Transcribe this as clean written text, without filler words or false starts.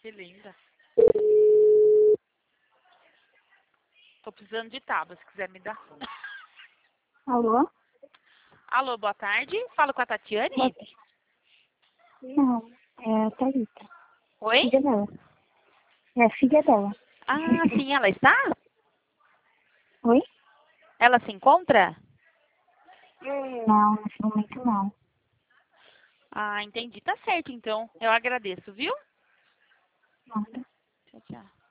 Que linda. Tô precisando de tábua, se quiser me dar. Alô? Alô, boa tarde. Falo com a Tatiane? Não, é a Thalita. Oi? Filha dela. É filha dela. Ah, sim, ela está? Oi? Ela se encontra? Não, nesse momento não. Ah, entendi. Tá certo, então. Eu agradeço, viu? Nada. Tchau, tchau.